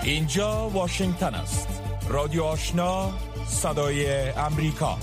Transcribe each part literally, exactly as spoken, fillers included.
اینجا واشنگتن است. رادیو آشنا، صدای امریکا.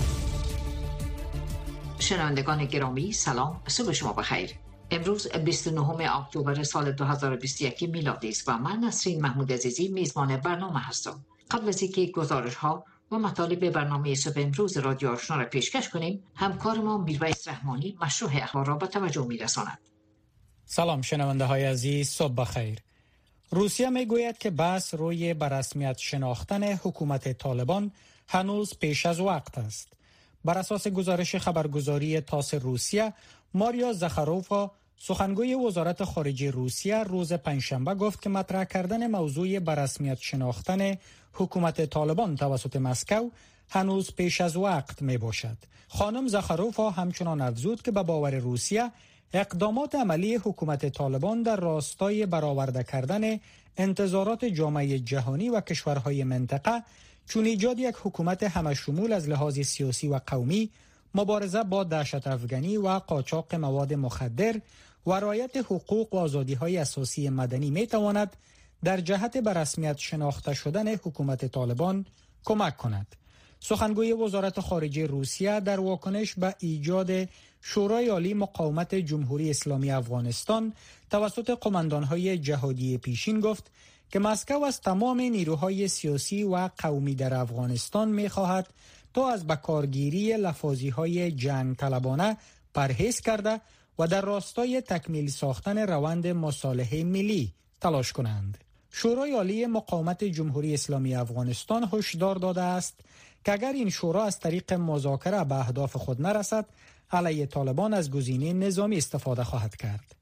شنوندگان گرامی سلام، صبح شما بخیر. امروز بیست و نهم اکتبر سال دو هزار و بیست و یک میلادی است و من نسرین محمود عزیزی میزبان برنامه هستم. قبل از اینکه گزارش ها و مطالب برنامه صبح امروز رادیو آشنا را پیشکش کنیم، همکار ما میرویس رحمانی مشروع اخبار را به توجه میرساند. سلام شنونده های عزیز، صبح بخیر. روسیه میگوید که بحث روی به رسمیت شناختن حکومت طالبان هنوز پیش از وقت است. بر اساس گزارش خبرگزاری تاس روسیه، ماریا زخاروفا سخنگوی وزارت خارجه روسیه روز پنجشنبه گفت که مطرح کردن موضوع به رسمیت شناختن حکومت طالبان توسط مسکو هنوز پیش از وقت می باشد. خانم زخاروفا همچنان افزود که به باور روسیه اقدامات عملی حکومت طالبان در راستای برآورده کردن انتظارات جامعه جهانی و کشورهای منطقه چون ایجاد یک حکومت همه‌شمول از لحاظ سیاسی و قومی، مبارزه با دهشت افغانی و قاچاق مواد مخدر و رعایت حقوق و آزادی‌های اساسی مدنی می‌تواند در جهت به رسمیت شناخته شدن حکومت طالبان کمک کند. سخنگوی وزارت خارجه روسیه در واکنش به ایجاد شورای عالی مقاومت جمهوری اسلامی افغانستان توسط قماندان‌های جهادی پیشین گفت که مسکو از تمام نیروهای سیاسی و قومی در افغانستان می‌خواهد تا از بکارگیری لفاظی‌های جنگ طلبانه پرهیز کرده و در راستای تکمیل ساختن روند مصالحه ملی تلاش کنند. شورای عالی مقاومت جمهوری اسلامی افغانستان هشدار داده است که اگر این شورا از طریق مذاکره به اهداف خود نرسد، علیه طالبان از گزینه نظامی استفاده خواهد کرد.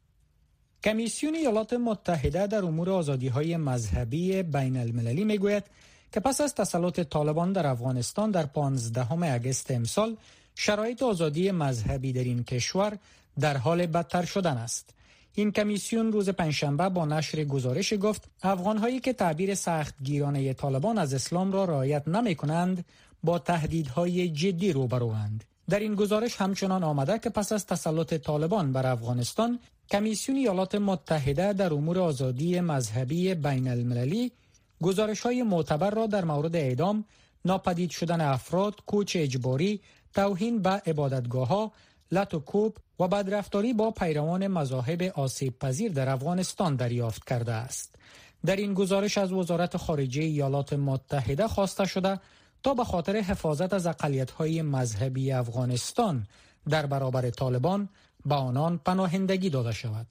کمیسیون ایالات متحده در امور آزادی‌های مذهبی بین المللی میگوید که پس از تسلط طالبان در افغانستان در پانزدهم اگست امسال، شرایط آزادی مذهبی در این کشور در حال بدتر شدن است. این کمیسیون روز پنجشنبه با نشر گزارش گفت افغان‌هایی که تعبیر سختگیرانه طالبان از اسلام را رعایت نمی‌کنند با تهدیدهای جدی روبروند. در این گزارش همچنان آمده که پس از تسلط طالبان بر افغانستان، کمیسیون ایالات متحده در امور آزادی مذهبی بین المللی گزارش‌های معتبر را در مورد اعدام، ناپدید شدن افراد، کوچ اجباری، توهین به عبادتگاه‌ها، لط و کوب و بدرفتاری با پیروان مذاهب آسیب پذیر در افغانستان دریافت کرده است. در این گزارش از وزارت خارجه ایالات متحده خواسته شده تا به خاطر حفاظت از اقلیت‌های مذهبی افغانستان در برابر طالبان به آنان پناهندگی داده شود.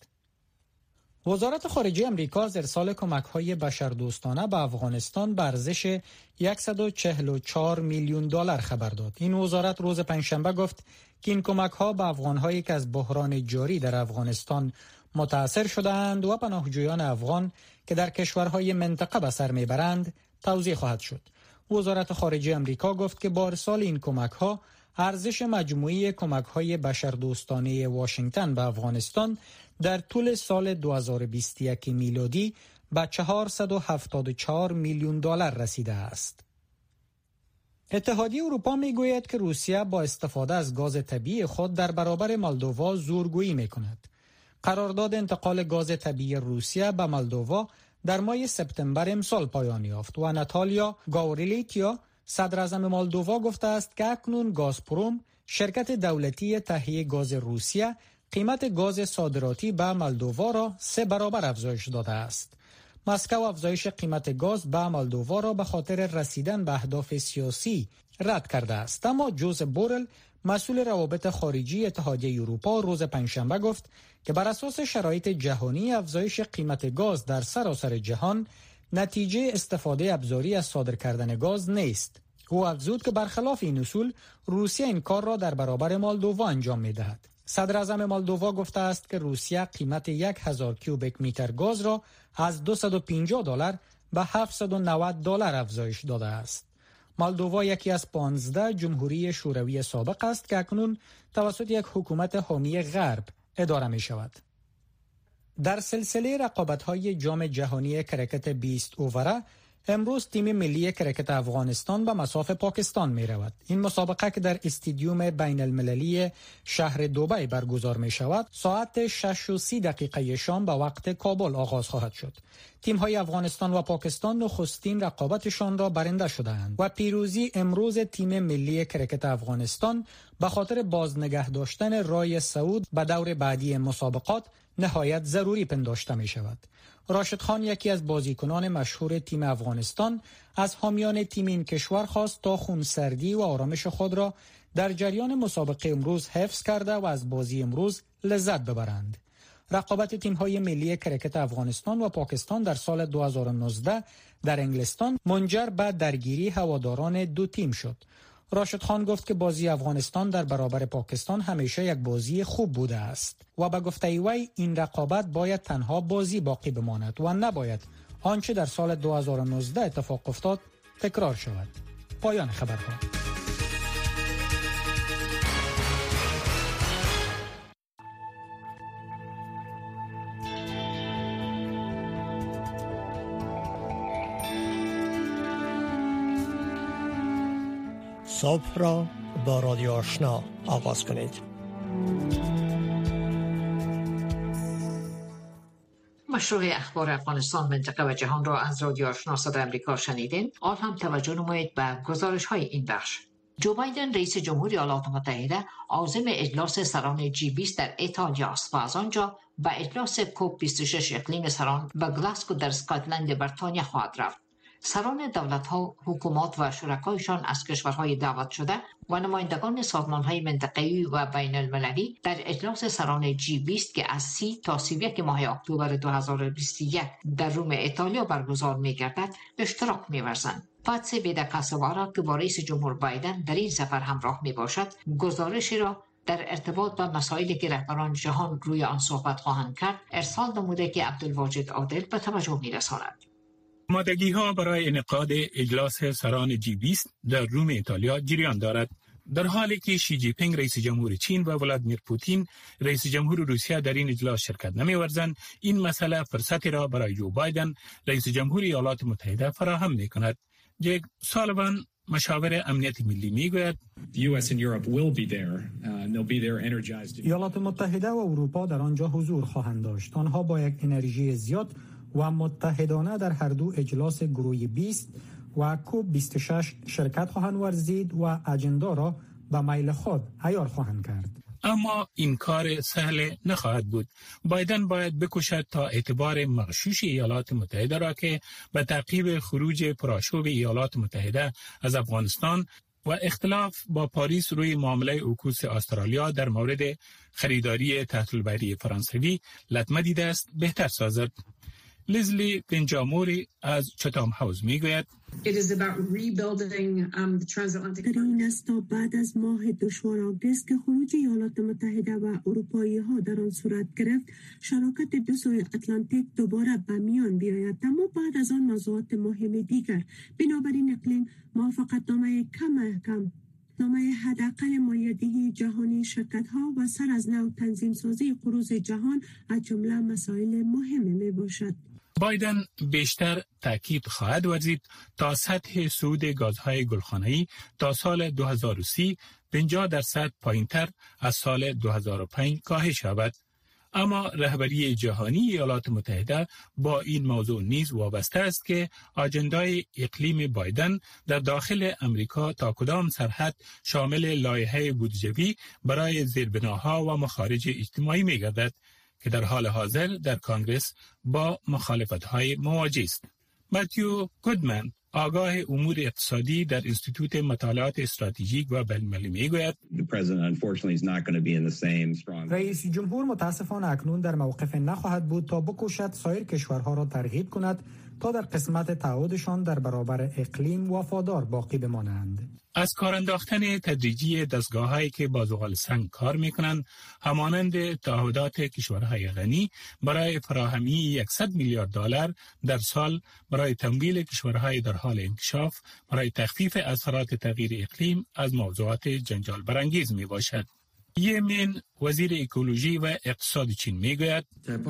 وزارت خارجه امریکا از ارسال کمک‌های بشردوستانه به افغانستان به ارزش صد و چهل و چهار میلیون دلار خبر داد. این وزارت روز پنجشنبه گفت که این کمک‌ها به افغان‌هایی که از بحران جاری در افغانستان متاثر شده‌اند و پناهجویان افغان که در کشورهای منطقه به سر میبرند توزیع خواهد شد. وزارت خارجه امریکا گفت که با ارسال این کمک‌ها ارزش مجموعی کمک‌های بشردوستانه واشنگتن به افغانستان در طول سال دو هزار و بیست و یک میلادی به چهارصد و هفتاد و چهار میلیون دلار رسیده است. اتحادیه اروپا میگوید که روسیه با استفاده از گاز طبیعی خود در برابر مولدووا زورگویی میکند. قرارداد انتقال گاز طبیعی روسیه به مولدووا در ماه سپتامبر امسال پایان یافت و ناتالیا گاوریلیتیا صدر اعظم مولدووا گفته است که اکنون گازپروم، شرکت دولتی تهیه گاز روسیه، قیمت گاز صادراتی به مولدووا را سه برابر افزایش داده است. مسکو افزایش قیمت گاز به مولدووا را به خاطر رسیدن به اهداف سیاسی رد کرده است، اما جوزف بورل مسئول روابط خارجی اتحادیه اروپا روز پنجشنبه گفت که بر اساس شرایط جهانی افزایش قیمت گاز در سراسر جهان نتیجه استفاده ابزاری از صادر کردن گاز نیست. او افزود که برخلاف این اصول روسیه این کار را در برابر مولدووا انجام می‌دهد. صدر اعظم مولدووا گفته است که روسیه قیمت یک هزار کیوبیک متر گاز را از دویست و پنجاه دلار به هفتصد و نود دلار افزایش داده است. مولدووا یکی از پانزده جمهوری شوروی سابق است که اکنون توسط یک حکومت حامی غرب اداره می شود. در سلسله رقابت‌های جام جهانی کرکت بیست اووره، امروز تیم ملی کرکت افغانستان به مصاف پاکستان می رود. این مسابقه که در استادیوم بین المللی شهر دبی برگزار می شود، ساعت شش و سی دقیقه شام به وقت کابل آغاز خواهد شد. تیم های افغانستان و پاکستان نخستین رقابتشان را برنده شدند و پیروزی امروز تیم ملی کرکت افغانستان به خاطر بازنگه داشتن رای صعود به دور بعدی مسابقات نهایت ضروری پنداشته می شود. راشد خان، یکی از بازیکنان مشهور تیم افغانستان، از حامیان تیم این کشور خواست تا خونسردی و آرامش خود را در جریان مسابقه امروز حفظ کرده و از بازی امروز لذت ببرند. رقابت تیم‌های ملی کرکت افغانستان و پاکستان در سال دو هزار و نوزده در انگلستان منجر به درگیری هواداران دو تیم شد. راشد خان گفت که بازی افغانستان در برابر پاکستان همیشه یک بازی خوب بوده است و به گفته وی این رقابت باید تنها بازی باقی بماند و نباید آنچه در سال دو هزار و نوزده اتفاق افتاد تکرار شود. پایان خبرها. صبح را با رادیو آشنا آغاز کنید. مشروع اخبار افغانستان، منطقه و جهان را از رادیو آشنا صدای آمریکا شنیدین. آن هم توجه نمایید به گزارش های این بخش. جو بایدن رئیس جمهوری ایالات متحده عازم اجلاس سران جی بیست در ایتالیا است و از آنجا به اجلاس کوپ بیست و شش اقلیم سران به گلاسگو در اسکاتلند بریتانیا خواهد رفت. سران دولت‌ها، حکومات و شرکایشان از کشورهای دعوت شده و نمایندگان سازمان‌های منطقه‌ای و بین المللی در اجلاس سران جی بیست که از سی تا سی و یک ماه اکتبر دو هزار و بیست و یک در روم ایتالیا برگزار می‌گردد اشتراک می‌ورزند. پاتسی ویداکاسوارا که با رئیس جمهور بایدن در این سفر همراه میباشد، گزارشی را در ارتباط با مسائلی که رهبران جهان روی آن صحبت خواهند کرد ارسال نموده که عبدالواجد عادل به توجه می‌رساند. آمادگی ها برای انعقاد اجلاس سران جی بیست در روم ایتالیا جریان دارد، در حالی که شی جی پینگ رئیس جمهور چین و ولادیمیر پوتین رئیس جمهور روسیه در این اجلاس شرکت نمی‌ورزند. این مسئله فرصتی را برای جو بایدن رئیس جمهور ایالات متحده فراهم می‌کند. جک سالیوان، مشاور امنیت ملی، میگوید ایالات متحده و اروپا در آنجا حضور خواهند داشت. آنها با یک انرژی زیاد و متحدانه در هر دو اجلاس گروه بیست و کوپ بیست و شش شرکت خواهند ورزید و اجندا را به میل خود عیار خواهند کرد. اما این کار سهل نخواهد بود. بایدن باید بکوشد تا اعتبار مغشوش ایالات متحده را که به تعقیب خروج پرآشوب ایالات متحده از افغانستان و اختلاف با پاریس روی معامله اوکوس استرالیا در مورد خریداری تحت البری فرانسوی لطمه دیده است بهتر سازد. لیزلی پنجاموری از چتام هاوس میگوید در این است تا بعد از ماه دشوار آگوست که خروج ایالات متحده و اروپایی ها در آن صورت گرفت، شراکت دو سوی اتلانتیک دوباره به میان بیاید، اما بعد از آن موضوعات مهم دیگر. بنابراین اقلیم، موافقت نامه کم کم نامه حداقل مایه‌دهی جهانی شرکت ها و سر از نو تنظیم سازی قروض جهان از جمله مسائل مهم می باشد. بایدن بیشتر تاکید خواهد ورزید تا سطح صعود گازهای گلخانه‌ای تا سال دو هزار و سی پنجاه درصد پایین‌تر از سال دو هزار و پنج کاهش یابد. اما رهبری جهانی ایالات متحده با این موضوع نیز وابسته است که آجندای اقلیم بایدن در داخل امریکا تا کدام سرحد شامل لایحه بودجه‌ای برای زیربناها و مخارج اجتماعی می‌گردد که در حال حاضر در کانگرس با مخالفت‌های مواجه است. متیو گودمن، آگاه امور اقتصادی در انستیتوت مطالعات استراتژیک و بین‌المللی میگوید رئیس جمهور متاسفانه اکنون در موقف نخواهد بود تا بکوشد سایر کشورها را ترغیب کند تا در قسمت تعهدشان در برابر اقلیم وفادار باقی بمانند. از کار انداختن تدریجی دستگاه‌هایی که با زغال سنگ کار می‌کنند، همانند تعهدات کشورهای غنی برای فراهمی صد میلیارد دلار در سال برای تمویل کشورهای در حال انکشاف برای تخفیف اثرات تغییر اقلیم از موضوعات جنجال برانگیز میباشد. یه من وزیر اکولوژی و اقتصاد چین میگوید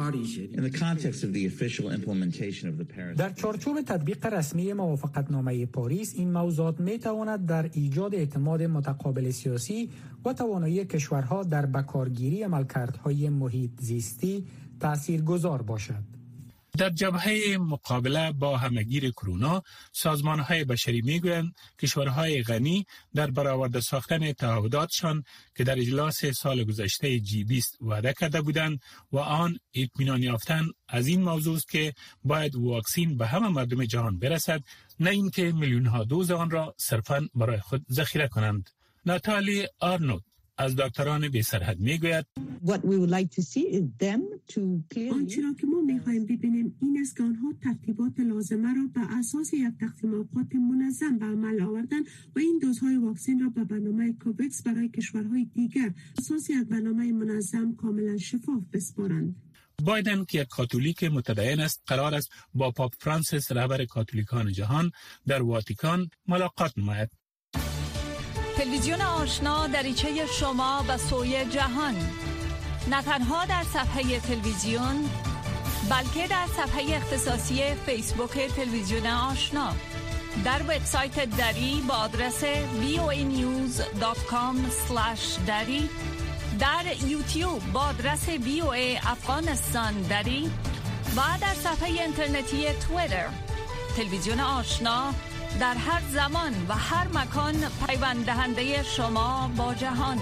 در چارچوب تطبیق رسمی موافقتنامه پاریس این موضوعات می تواند در ایجاد اعتماد متقابل سیاسی و توانایی کشورها در بکارگیری عملکردهای محیط زیستی تاثیرگذار باشد. در جبهه مقابله با همهگیر کرونا، سازمان‌های بشری میگویند کشورهای غنی در برآورده ساختن تعهداتشان که در اجلاس سال گذشته جی بیست وعده کرده بودند و آن اطمینان یافتن از این موضوع است که باید واکسین به همه مردم جهان برسد، نه اینکه میلیون‌ها دوز آن را صرفاً برای خود ذخیره کنند. ناتالی آرنولد از دکتران بی سرحد میگوید آنچه را که ما می‌خواهیم ببینیم این است که آنها ترتیبات لازمه را به اساس یک تقسیم اوقات منظم به عمل آوردن و این دوزهای واکسن را به برنامه کووکس برای کشورهای دیگر اساس یک برنامه منظم کاملا شفاف بسپارند. بایدن که یک کاتولیک متدین است قرار است با پاپ فرانسیس رهبر کاتولیکان جهان در واتیکان ملاقات نماید. تلویزیون آشنا دریچه شما به سوی جهان، نه تنها در صفحه تلویزیون بلکه در صفحه اختصاصی فیسبوک تلویزیون آشنا، در وبسایت دری با آدرس وی او ای نیوز دات کام اسلش دری، در یوتیوب با آدرس وی او ای افغانستان دری و در صفحه اینترنتی توییتر. تلویزیون آشنا در هر زمان و هر مکان پیوند دهنده شما با جهان.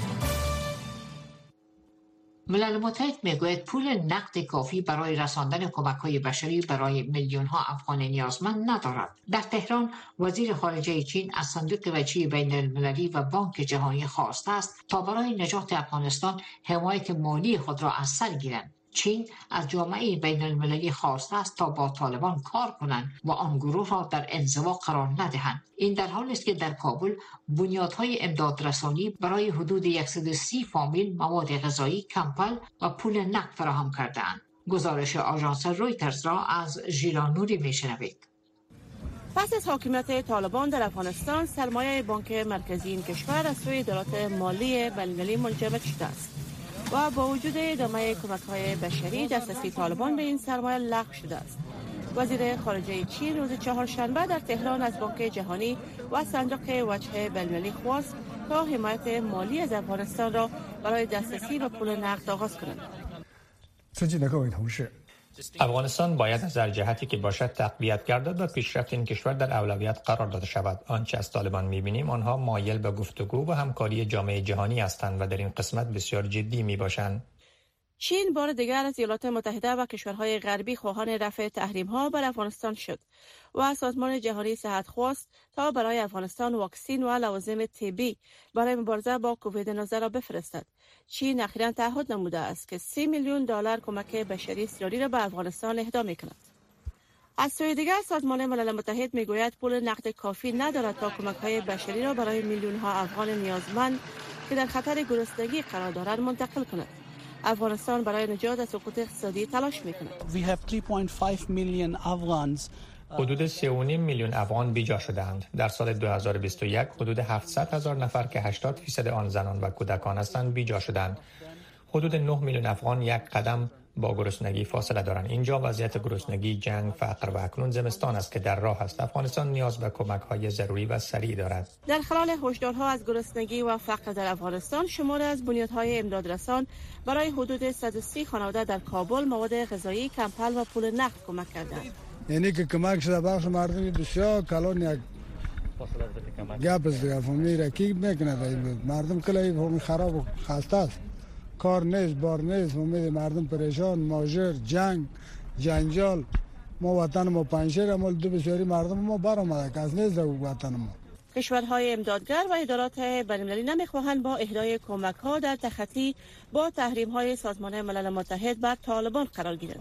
ملل متحد میگوید پول نقد کافی برای رساندن کمک‌های بشری برای میلیون‌ها افغان نیازمند ندارد. در تهران وزیر خارجه چین از صندوق وجهی بین المللی و بانک جهانی خواسته است تا برای نجات افغانستان حمایت مالی خود را از سر گیرند. چین از جامعه بین المللی خواسته است تا با طالبان کار کنند و آن گروه را در انزوا قرار ندهند. این در حالی است که در کابل بنیادهای امدادرسانی برای حدود صد و سی فامیل مواد غذایی، کمپل و پول نقد فراهم کرده‌اند. گزارش آژانس رویترز را از ژیلا نوری میشنوید. پس از حاکمیت طالبان در افغانستان، سرمایه بانک مرکزی این کشور از سوی ادارات مالی بین‌المللی منجمد شده است و با وجود ادامه کمک‌های بشری دسترسی طالبان به این سرمایه لغو شده است. وزیر خارجه چین روز چهارشنبه در تهران از بانک جهانی و صندوق وجه بین‌المللی خواست تا حمایت مالی از افغانستان را برای دسترسی به پول نقد آغاز کنند. افغانستان باید از هر جهتی که باشد تقویت گردد و پیشرفت این کشور در اولویت قرار داده شود. آنچه از طالبان می‌بینیم آنها مایل به گفتگو و همکاری جامعه جهانی هستند و در این قسمت بسیار جدی میباشند. چین بار دیگر از ایالات متحده و کشورهای غربی خواهان رفع تحریم‌ها بر افغانستان شد و سازمان جهانی صحت خواست تا برای افغانستان واکسن و لوازم طبی برای مبارزه با کووید نوزده را بفرستد. چین اخیراً تعهد نموده است که سی میلیون دلار کمک بشری اضطراری را به افغانستان اهدا می‌کند. از سوی دیگر سازمان ملل متحد میگوید پول نقد کافی ندارد تا کمک‌های بشری را برای میلیون‌ها افغان نیازمند که در خطر گرسنگی قرار دارند منتقل کند. افغانستان برای نجات از سقوط اقتصادی تلاش می‌کند. حدود سه و نیم میلیون افغان بیجا شدند. در سال دو هزار و بیست و یک حدود هفتصد هزار نفر که هشتاد درصد آن زنان و کودکان هستند بیجا شدند. حدود نه میلیون افغان یک قدم با گرسنگی فاصله دارند. اینجا وضعیت گرسنگی، جنگ، فقر و اکنون زمستان است که در راه است. افغانستان نیاز به کمک‌های ضروری و سریع دارد. در خلال هشدارها از گرسنگی و فقر در افغانستان، شماری از بنیادهای امدادرسان برای حدود صد و سی خانواده در کابل مواد غذایی، کمپل و پول نقد کمک کردند. یعنی که کمک شده بخش مردم بسیار کلان یک گپ است دیگه فهمی رکیب میکنه. مردم کلی فهمی خراب و خسته است، کار نیست، بار نیست، امید مردم پریشان، ماجر، جنگ، جنجال. ما وطن ما پنجشیر امال دو بسیاری مردم ما برآمده که از نیست در وطن ما. کشورهای امدادگر و ادارات بین‌المللی نمیخواهند با اهدای کمک‌ها در تخطی با تحریم‌های سازمان ملل متحد بر طالبان قرار گیرند.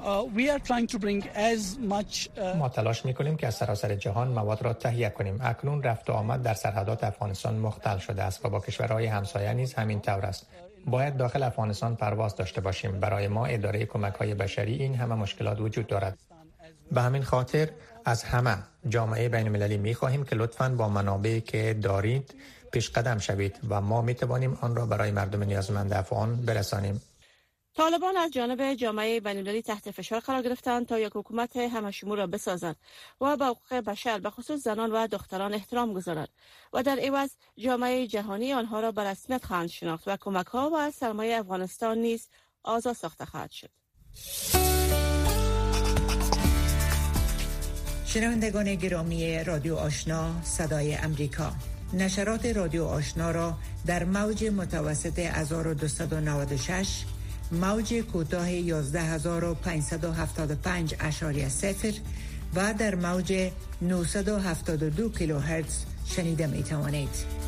ما تلاش می‌کنیم که از سراسر جهان مواد را تهیه کنیم. اکنون رفت و آمد در سرحدات افغانستان مختل شده است و با کشورهای همسایه نیز همین طور است. باید داخل افغانستان پرواز داشته باشیم. برای ما اداره کمک‌های بشری این همه مشکلات وجود دارد. به همین خاطر از همه جامعه بین‌المللی می‌خواهیم که لطفاً با منابعی که دارید پیش قدم شوید و ما می توانیم آن را برای مردم نیازمند افغان برسانیم. طالبان از جانب جامعه بین‌المللی تحت فشار قرار گرفتند تا یک حکومت همه‌شمول را بسازند و به حقوق بشر به خصوص زنان و دختران احترام گذارند و در عوض جامعه جهانی آنها را به رسمیت خواهند شناخت و کمک‌ها و سرمایه افغانستان نیز آزاد ساخته خواهد شد. شنوندگان گرامی رادیو آشنا صدای امریکا، نشرات رادیو آشنا را در موج متوسط هزار و دویست و نود و شش، موج کوتاه یازده هزار و پانصد و هفتاد و پنج ممیز صفر و در موج نهصد و هفتاد و دو کیلوهرتز شنیده می توانید.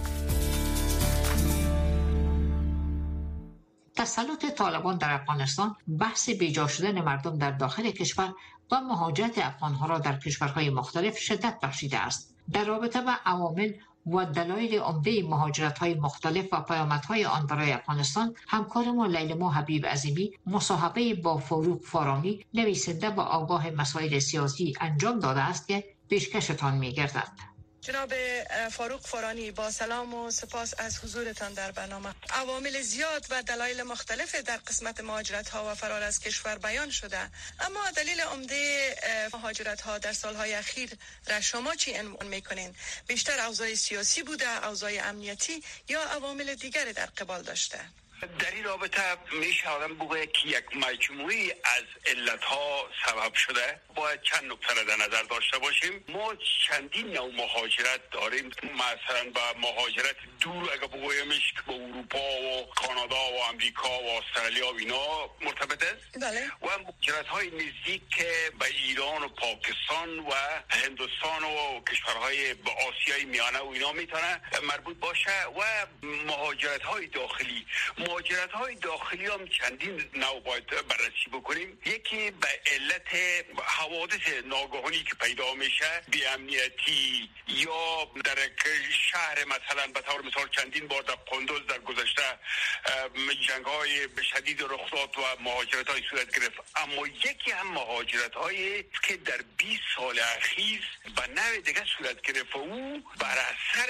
تسلط طالبان در افغانستان بحث بیجا شدن مردم در داخل کشور و مهاجرت افغانها را در کشورهای مختلف شدت بخشیده است. در رابطه با عوامل و دلایل عمده مهاجرت‌های مختلف و پیامدهای آن برای افغانستان، همکار ما لیلما حبیب عظیمی مصاحبه با فاروق فارانی، نویسنده و آگاه مسائل سیاسی انجام داده است که پیشکشتان می‌گردد. جناب فاروق فارانی، با سلام و سپاس از حضورتان در برنامه. عوامل زیاد و دلایل مختلف در قسمت مهاجرت ها و فرار از کشور بیان شده، اما دلیل عمده مهاجرت ها در سالهای اخیر را شما چی عنوان میکنین؟ بیشتر اوضاع سیاسی بوده، اوضاع امنیتی یا عوامل دیگری در قبال داشته؟ در این رابطه میشه آدم بگه که یک مجموعی از علتها سبب شده. باید چند نکته را در نظر داشته باشیم. ما چندین نوع مهاجرت داریم. مثلا با مهاجرت دور اگه بگویمش که به اروپا و کانادا و امریکا و استرالیا و اینا مرتبط است. بله. و مهاجرت های نزدیک که به ایران و پاکستان و هندوستان و کشورهای آسیای میانه و اینا میتونه مربوط باشه. و مهاجرت های داخلی مهاجرت های داخلی هم چندین نوع باید بررسی بکنیم. یکی به علت حوادث ناگهانی که پیدا میشه، بی‌امنیتی، یا در شهر مثلا به طور مثال چندین بار در قندوز در گذشته جنگ های شدید رخ داد و مهاجرت های صورت گرفت. اما یکی هم مهاجرت های که در بیست سال اخیر به نوع دیگه صورت گرفت و او بر اثر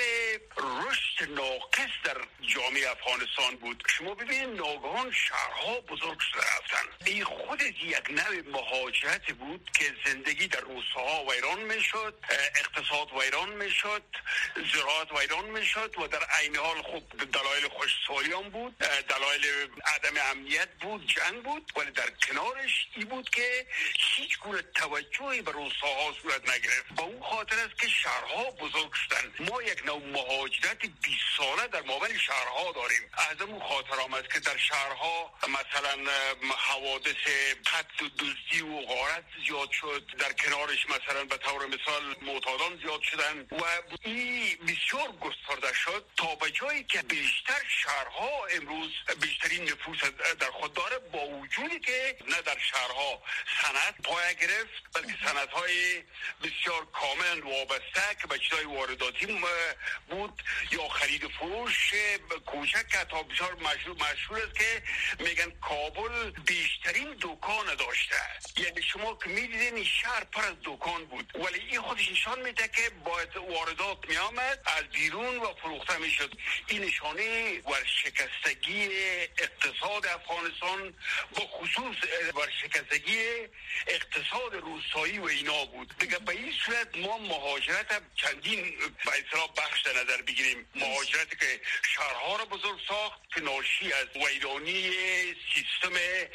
رشد ناقص در جامعه افغانستان بود. شما ببینید ناگهان شهرها بزرگ شده رفتن. این خود یک نوع مهاجرت بود که زندگی در روستاها ویران میشد، اقتصاد ویران میشد، زراعت ویران میشد و در عین حال خب دلایل خوشسالی هم بود، دلایل عدم امنیت بود، جنگ بود، ولی در کنارش این بود که هیچ گونه توجهی به روستاها صورت نگرفت. با اون خاطر است که شهرها بزرگ شدن. ما یک نوع مهاجرت بیست ساله در مابین شهرها داریم. از اون خاطر آمد که در شهرها مثلا حوادث قتل و دزدی و غارت زیاد شد، در کنارش مثلا به طور مثال معتادان زیاد شدن و این بسیار گسترده شد تا به جایی که بیشتر شهرها امروز بیشترین نفوس در خود داره، با وجودی که نه در شهرها صنعت پایه گرفت بلکه صنعت‌های بسیار کامل وابسته که به چیزای وارداتی بود یا خرید و فروش کوچک که تا بسیار مشهور مشهور است که میگن کابل بیشترین دکان داشته. یعنی شما که میدیدین شهر پر از دکان بود، ولی این خودش نشان میده که باید واردات میامد از بیرون و فروخته میشد. این نشانه ورشکستگی اقتصاد افغانستان، با خصوص ورشکستگی اقتصاد روستایی و اینا بود. دیگه به این صورت ما مهاجرت چندین به اصطلاح بخش در نظر بگیریم. مهاجرتی که شهرها را بزرگ ساخت که ناشی از ویرانی سیستم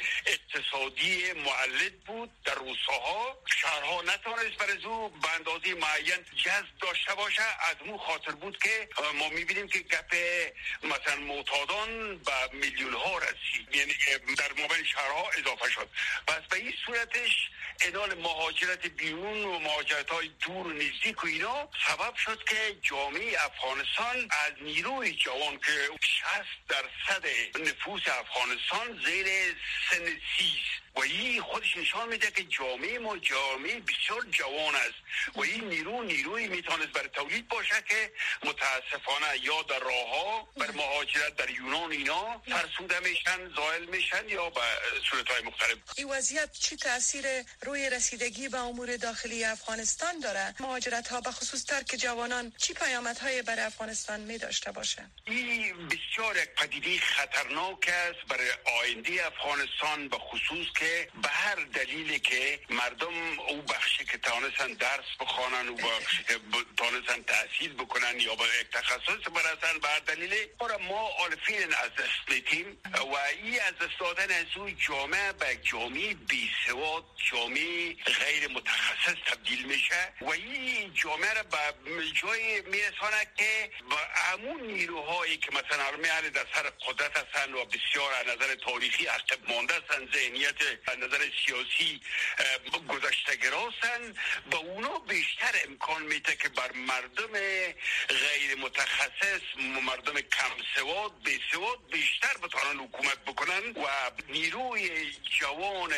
اقتصادی معلد بود در روستاها. شهرها نتوانست برای او به اندازه معین جذب داشته باشه. از اون خاطر بود که ما میبینیم که گپ مثلا معتادان به میلیون ها رسید، یعنی در مابین شهرها اضافه شد. پس به این صورتش انال مهاجرت بیرون و مهاجرت های دور و نزدیک و اینا سبب شد که جامعه افغانستان از نیروی جوان که شصت درصد نفوس افغانستان زیر سن سی و این خودش نشان میده که جامعه ما جامعه بسیار جوان است و این نیرو نیروی میتونست برای تولید باشه که متاسفانه یا در راهها بر مهاجرت در یونان اینا فرسوده میشن، زائل میشن یا به صورتهای مختلف. این وضعیت چی تاثیر روی رسیدگی به امور داخلی افغانستان داره؟ مهاجرت ها به خصوص ترک جوانان چی پیامدهای برای افغانستان می داشته باشه؟ این بسیار یک پدیده خطرناک است برای آینده افغانستان، به خصوص که به هر دلیلی که مردم او بخشی که تانستن درس بخوانن و بخشی که تانستن تحصیل بکنن یا به یک تخصص برسن، به هر دلیلی ما آلفین از دست میدیم و این از دست دادن از اون جامعه به جامعه بی سواد، جامعه غیر متخصص تبدیل میشه و این جامعه را به جای میرسانه که با همون نیروهایی که مثلا میاره در سر قدرت هستن و بسیار از نظر تاریخی عقب مانده هستن، ذهنیت از نظر سیاسی گذشته‌گراستن، به اونا بیشتر امکان میده که بر مردم غیر متخصص، مردم کم سواد، بی سواد بیشتر بتونن حکومت بکنن و نیروی جوان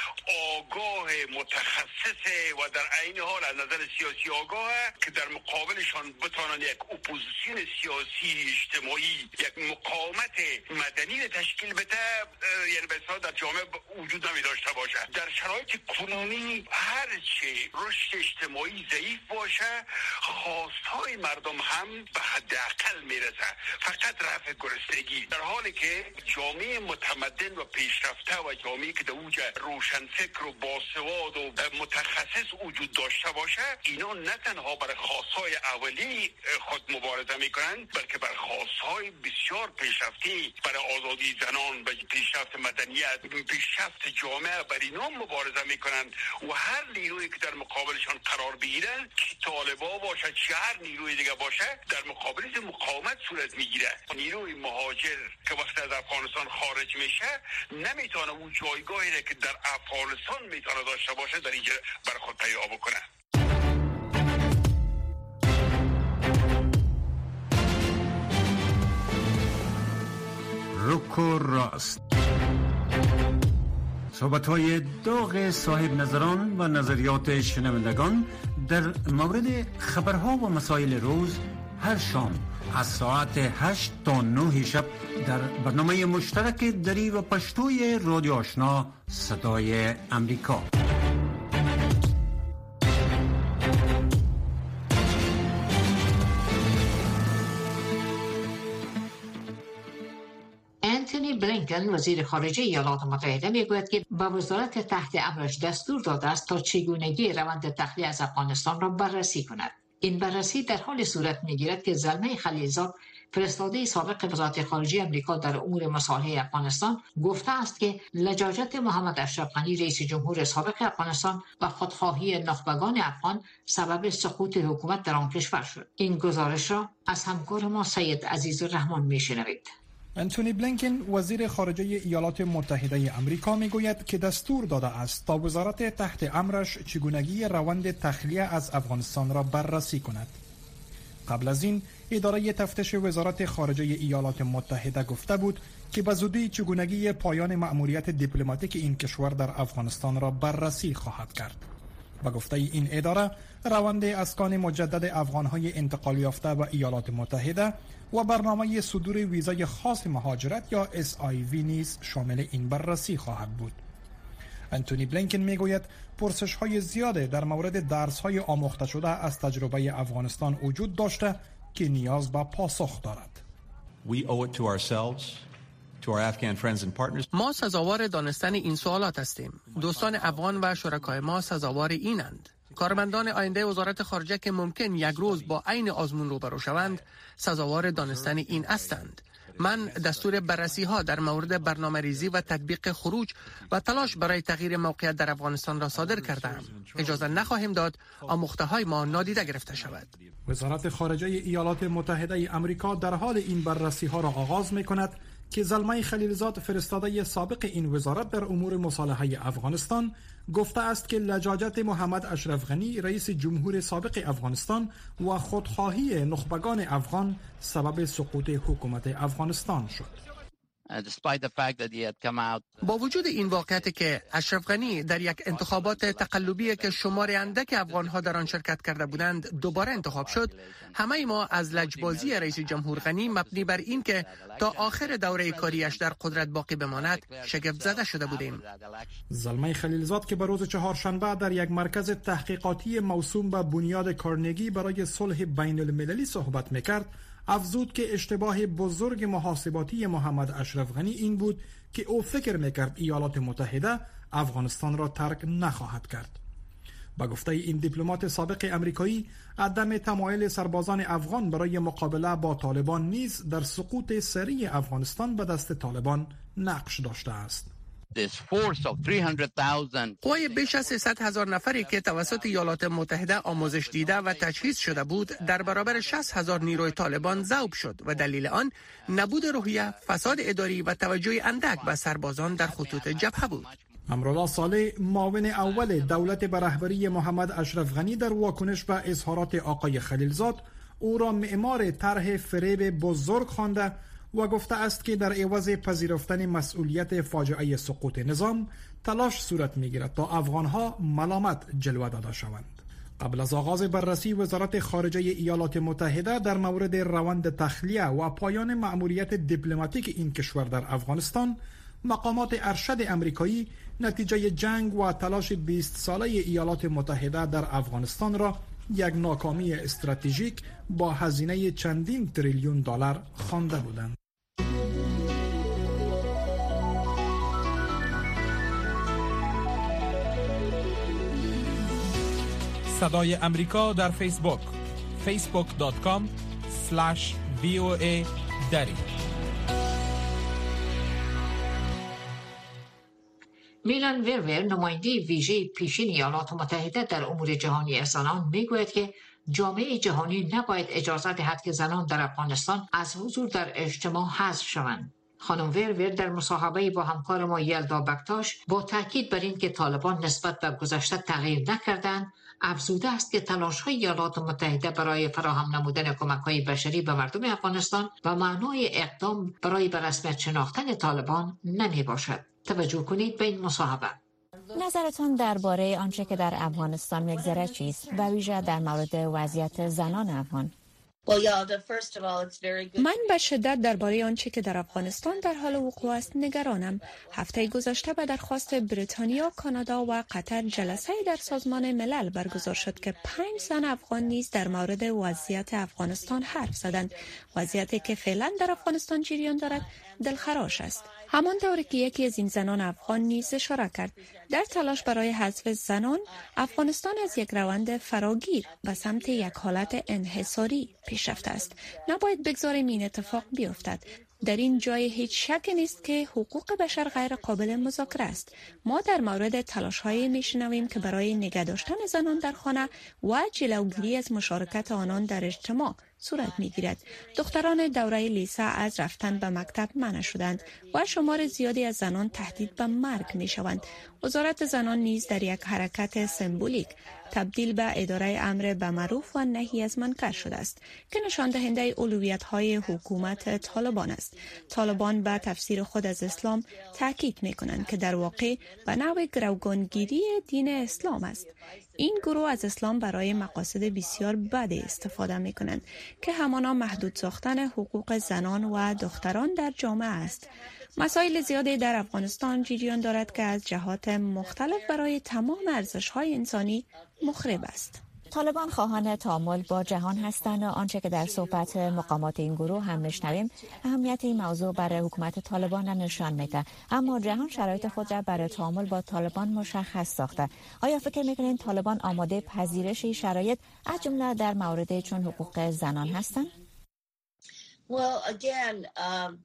آگاه متخصص و در عین حال از نظر سیاسی آگاه که در مقابلشان بتونن یک اپوزیسیون سیاسی اجتماعی، یک مقاومت مدنی تشکیل بده، یعنی به اصطلاح در جامعه وجود نمی داشته باشه. در شرایط کنونی هر چه رشد اجتماعی ضعیف باشه، خواستهای مردم هم به حداقل میرسه، فقط رفع گرسنگی. در حالی که جامعه متمدن و پیشرفته و جامعه که در اوج روشنفکر و باسواد و متخصص وجود داشته باشه، اینا نه تنها برای خواستهای اولی خود مبارزه میکنن، بلکه برای خواستهای بسیار پیشرفتی، برای آزادی زنان، برای پیشرفت مدنیت، پیشرفت جامعه، بر اینا مبارزه میکنن و هر نیرویی که در مقابلشان قرار بگیرن، که طالبا باشه چه هر نیروی دیگه باشه، در مقابلش مقاومت صورت میگیره. نیروی مهاجر که وقتی از افغانستان خارج میشه، نمیتونه اون جایگاهی که در افغانستان میتونه داشته باشه در اینجا بر خود پیدا بکنه. رک و راست، صحبت‌های داغ صاحب نظران و نظریات شنوندگان در مورد خبرها و مسائل روز هر شام از ساعت هشت تا نه شب در برنامه مشترک دری و پشتوی رادیو آشنا صدای امریکا. انتونی بلینکن وزیر خارجه ایالات متحده میگوید که به وزارت تحت امرش دستور داده است تا چگونگی روند تخلیه از افغانستان را بررسی کند. این بررسی در حال صورت میگیرد که زلمه خلیلزاد، فرستاده سابق وزارت خارجه آمریکا در امور مصالح افغانستان، گفته است که لجاجت محمد اشرف غنی رئیس جمهور سابق افغانستان و خودخواهی نخبگان افغان سبب سقوط حکومت در آن کشور شد. این گزارش را از همکار ما سید عزیزالرحمن میشنوید. انتونی بلینکن وزیر خارجه ایالات متحده آمریکا میگوید که دستور داده است تا وزارت تحت امرش چگونگی روند تخلیه از افغانستان را بررسی کند. قبل از این اداره تفتیش وزارت خارجه ایالات متحده گفته بود که به زودی چگونگی پایان مأموریت دیپلماتیک این کشور در افغانستان را بررسی خواهد کرد. با گفته این اداره، روند اسکان مجدد افغانهای انتقال یافته و ایالات متحده و برنامه صدور ویزای خاص مهاجرت یا اس آی وی نیز شامل این بررسی خواهد بود. انتونی بلینکن میگوید پرسش‌های زیاده در مورد درس‌های آموخته شده از تجربه افغانستان وجود داشته که نیاز به پاسخ دارد. We owe it to ourselves, to our Afghan friends and partners. ما سزاوار دانستن این سوالات هستیم. دوستان افغان و شرکای ما سزاوار اینند. کارمندان آینده وزارت خارجه که ممکن یک روز با عین آزمون روبرو شوند، سزاوار دانستن این هستند. من دستور بررسی ها در مورد برنامه ریزی و تطبیق خروج و تلاش برای تغییر موقعیت در افغانستان را صادر کردم. اجازه نخواهیم داد آموخته های ما نادیده گرفته شود. وزارت خارجه ایالات متحده آمریکا در حال این بررسی ها را آغاز می کند که زلمه خلیلزاد، فرستاده سابق این وزارت در امور مصالحه افغانستان، گفته است که لجاجت محمد اشرف غنی رئیس جمهور سابق افغانستان و خودخواهی نخبگان افغان سبب سقوط حکومت افغانستان شد. با وجود این واقعیت که اشرف غنی در یک انتخابات تقلبی که شمار اندک افغان‌ها در آن شرکت کرده بودند دوباره انتخاب شد، همه ما از لجبازی رئیس جمهور غنی مبنی بر این که تا آخر دوره کاریش در قدرت باقی بماند شگفت زده شده بودیم. زلمه خلیلزاد که به روز چهارشنبه در یک مرکز تحقیقاتی موسوم به بنیاد کارنگی برای صلح بین المللی صحبت میکرد، افزود که اشتباه بزرگ محاسباتی محمد اشرف غنی این بود که او فکر میکرد ایالات متحده افغانستان را ترک نخواهد کرد. با گفته این دیپلمات سابق امریکایی، عدم تمایل سربازان افغان برای مقابله با طالبان نیز در سقوط سریع افغانستان به دست طالبان نقش داشته است. قوای بیش از سیصد هزار نفری که توسط ایالات متحده آموزش دیده و تجهیز شده بود در برابر شصت هزار نیروی طالبان ذوب شد و دلیل آن نبود روحیه، فساد اداری و توجه اندک به سربازان در خطوط جبهه بود. امرالله صالح، معاون اول دولت به رهبری محمد اشرف غنی، در واکنش به اظهارات آقای خلیلزاد او را معمار طرح فریب بزرگ خوانده و گفته است که در عوض پذیرفتن مسئولیت فاجعه سقوط نظام تلاش صورت می‌گیرد تا افغان‌ها ملامت جلوه داده شوند. قبل از آغاز بررسی وزارت خارجه ایالات متحده در مورد روند تخلیه و پایان مأموریت دیپلماتیک این کشور در افغانستان، مقامات ارشد امریکایی نتیجه جنگ و تلاش بیست ساله ایالات متحده در افغانستان را یک ناکامی استراتژیک با هزینه چندین تریلیون دلار خوانده بودند. صدای امریکا در فیسبوک فیسبوک دات کام اسلش وی او ای دری. میلان ورور، نماینده ویژه پیشین ایالات متحده در امور جهانی زنان، میگوید که جامعه جهانی نباید اجازه دهد که زنان در افغانستان از حضور در اجتماع حذف شوند. خانم ورور در مصاحبه با همکار ما یلدا بکتاش با تاکید بر این که طالبان نسبت به گذشته تغییر نکردند، افزوده است که تلاش‌های ایالات متحده برای فراهم نمودن کمک‌های بشری به مردم افغانستان و معنای اقدام برای به رسمیت شناختن طالبان نمی‌باشد. توجه کنید به این مصاحبه. نظرتان درباره آنچه که در افغانستان می‌گذرد چیست و ویژه در مورد وضعیت زنان افغان؟ من به شدت درباره آنچه که در افغانستان در حال وقوع است نگرانم. هفته گذشته به درخواست بریتانیا، کانادا و قطر جلسه در سازمان ملل برگزار شد که پنج زن افغان نیز در مورد وضعیت افغانستان حرف زدند. وضعیتی که فعلا در افغانستان جریان دارد دلخراش است. همان طوری که یکی از این زنان افغان نیز اشاره کرد، در تلاش برای حذف زنان، افغانستان از یک روند فراگیر و سمت یک حالت انحصاری پیش رفته است. نباید بگذاریم این اتفاق بیفتد. در این جای هیچ شک نیست که حقوق بشر غیر قابل مذاکره است. ما در مورد تلاش‌هایی میشنویم که برای نگه داشتن زنان در خانه و جلوگیری از مشارکت آنان در اجتماع صورت میگیرد. دختران دوره لیسه از رفتن به مکتب منع شدند و شمار زیادی از زنان تهدید به مرگ میشوند. وزارت زنان نیز در یک حرکت سمبولیک تبدیل به اداره امر به معروف و نهی از منکر شده است که نشان دهنده اولویت‌های حکومت طالبان است. طالبان به تفسیر خود از اسلام تاکید می‌کنند که در واقع به نوع گروگانگیری دین اسلام است. این گروه از اسلام برای مقاصد بسیار بدی استفاده می‌کنند که همانا محدود ساختن حقوق زنان و دختران در جامعه است. مسائل زیادی در افغانستان جریان دارد که از جهات مختلف برای تمام ارزش‌های انسانی مخرب است. طالبان خواهان تعامل با جهان هستند و آنچه که در صحبت مقامات این گروه هم میشنویم اهمیت این موضوع برای حکومت طالبان را نشان میده. اما جهان شرایط خود را برای تعامل با طالبان مشخص ساخته. آیا فکر میکنید طالبان آماده پذیرش این شرایط از جمله در مورد چون حقوق زنان هستند؟ Well, again, um...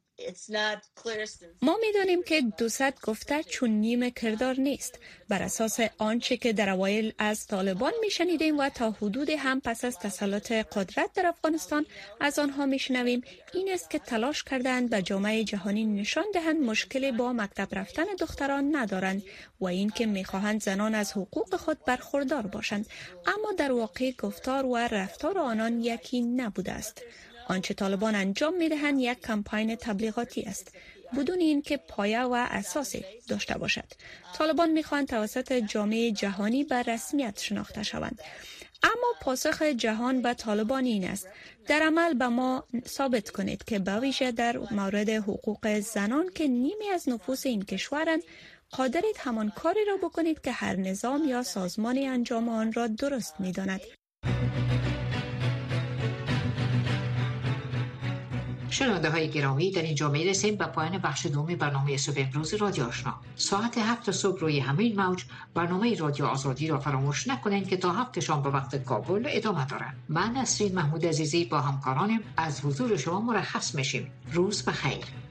ما می‌دانیم که دوست گفته چون نیم کردار نیست. بر اساس آنچه که در اوایل از طالبان میشنیدیم و تا حدود هم پس از تسلط قدرت در افغانستان از آنها میشنویم، این است که تلاش کردند به جامعه جهانی نشان دهند مشکلی با مکتب رفتن دختران ندارند و این که میخواهند زنان از حقوق خود برخوردار باشند، اما در واقع گفتار و رفتار آنان یکی نبوده است. آنچه طالبان انجام میدهند یک کمپاین تبلیغاتی است. بدون اینکه پایه و اساسی داشته باشد. طالبان میخواهند توسط جامعه جهانی به رسمیت شناخته شوند. اما پاسخ جهان به طالبان این است: در عمل به ما ثابت کنید که به ویژه در مورد حقوق زنان که نیمی از نفوس این کشورند قادرید همان کاری را بکنید که هر نظام یا سازمانی انجام آن را درست می‌داند. شنونده های گرامی، در اینجا می رسیم به پایان بخش دوم برنامه صبح امروز رادیو آشنا. ساعت هفت صبح روی همین موج برنامه رادیو آزادی را فراموش نکنید که تا هفت شام به وقت کابل ادامه دارد. من نسرین محمود عزیزی با همکارانم از حضور شما مرخص میشیم. روز بخیر.